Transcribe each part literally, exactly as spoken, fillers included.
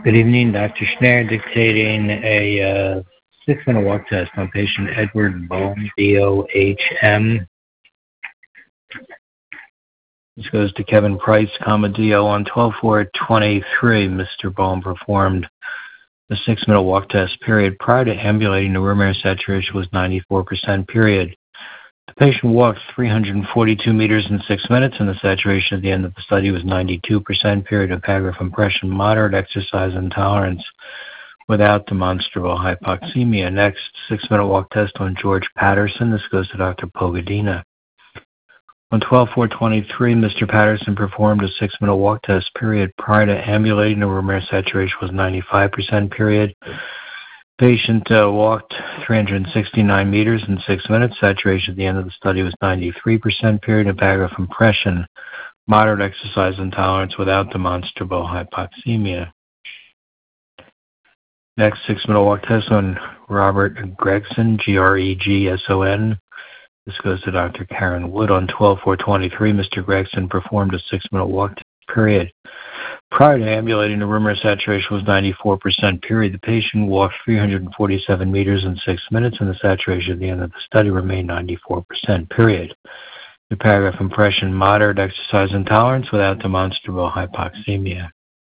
Good evening, Doctor Schneider dictating a uh, six-minute walk test on patient Edward Bohm, B O H M. This goes to Kevin Price, comma D O on twelve four twenty-three. Mister Bohm performed the six-minute walk test period prior to ambulating. The room air saturation was ninety-four percent period. The patient walked three hundred forty-two meters in six minutes, and the saturation at the end of the study was ninety-two percent period of paragraph impression, moderate exercise intolerance without demonstrable hypoxemia. Next, six-minute walk test on George Patterson. This goes to Doctor Pogadina. On twelve four twenty-three, Mister Patterson performed a six-minute walk test period prior to ambulating. The room air saturation was ninety-five percent period. Patient uh, walked three hundred sixty-nine meters in six minutes. Saturation at the end of the study was ninety-three percent period of paragraph impression, moderate exercise intolerance without demonstrable hypoxemia. Next, six-minute walk test on Robert Gregson, G R E G S O N. This goes to Doctor Karen Wood. On twelve four twenty-three, Mister Gregson performed a six-minute walk test period. Prior to ambulating, the room air saturation was ninety-four percent period. The patient walked three hundred forty-seven meters in six minutes, and the saturation at the end of the study remained ninety-four percent period. The paragraph impression, moderate exercise intolerance without demonstrable hypoxemia.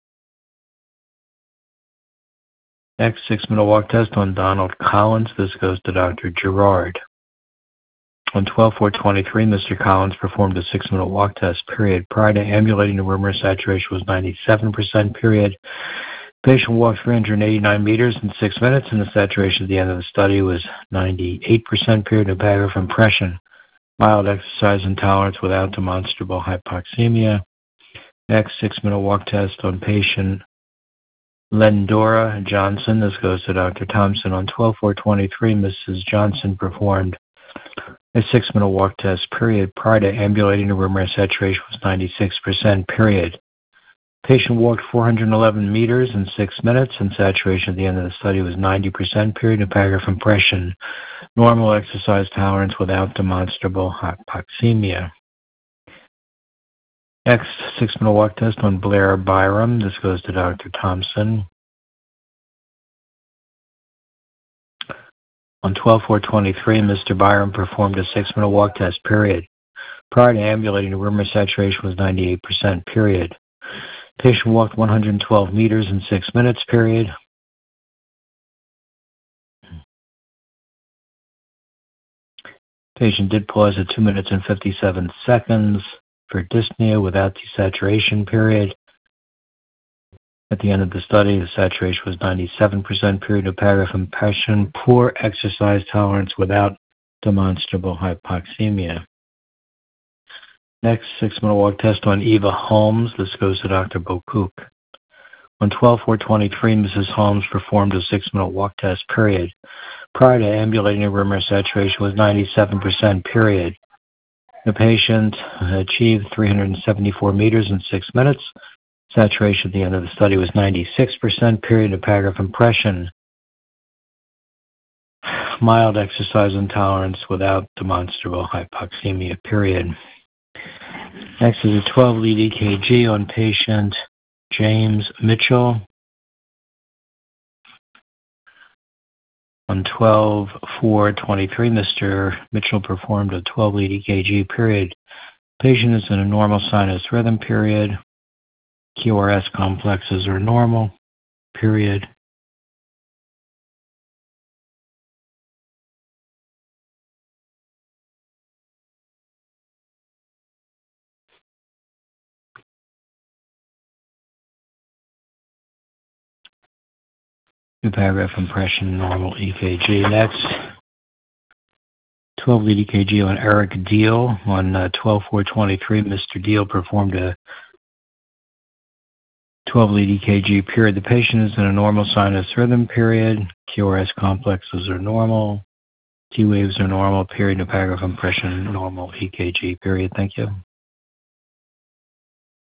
Next, six-minute walk test on Donald Collins. This goes to Doctor Gerard. On twelve four twenty-three, Mister Collins performed a six-minute walk test period. Prior to ambulating, the room air saturation was ninety-seven percent period. Patient walked three hundred eighty-nine meters in six minutes, and the saturation at the end of the study was ninety-eight percent period of paragraph impression, mild exercise intolerance without demonstrable hypoxemia. Next, six-minute walk test on patient Lendora Johnson. This goes to Doctor Thompson. On twelve four twenty-three, Missus Johnson performed a six-minute walk test period. Prior to ambulating, the room air saturation was ninety-six percent period. Patient walked four hundred eleven meters in six minutes, and saturation at the end of the study was ninety percent period of paragraph impression, normal exercise tolerance without demonstrable hypoxemia. Next, six-minute walk test on Blair Byram. This goes to Doctor Thompson. On twelve four twenty-three, Mister Byram performed a six-minute walk test period. Prior to ambulating, the room air saturation was ninety-eight percent period. Patient walked one hundred twelve meters in six minutes period. Patient did pause at two minutes and fifty-seven seconds for dyspnea without desaturation period. At the end of the study, the saturation was ninety-seven percent period of paragraph impression, poor exercise tolerance without demonstrable hypoxemia. Next, six-minute walk test on Eva Holmes. This goes to Doctor Bokook. On twelve four twenty-three, Missus Holmes performed a six-minute walk test period. Prior to ambulating, the room air saturation was ninety-seven percent period. The patient achieved three hundred seventy-four meters in six minutes. Saturation at the end of the study was ninety-six percent period of paragraph impression, mild exercise intolerance without demonstrable hypoxemia period. Next is a twelve lead E K G on patient James Mitchell. On twelve four twenty-three, Mister Mitchell performed a twelve lead E K G period. Patient is in a normal sinus rhythm period. Q R S complexes are normal, period. New paragraph impression, normal E K G. Next, twelve lead E K G on Eric Deal. On uh, twelve four twenty-three, Mister Deal performed a twelve lead E K G period. The patient is in a normal sinus rhythm period. Q R S complexes are normal. T waves are normal. Period of paragraph impression, normal E K G period. Thank you.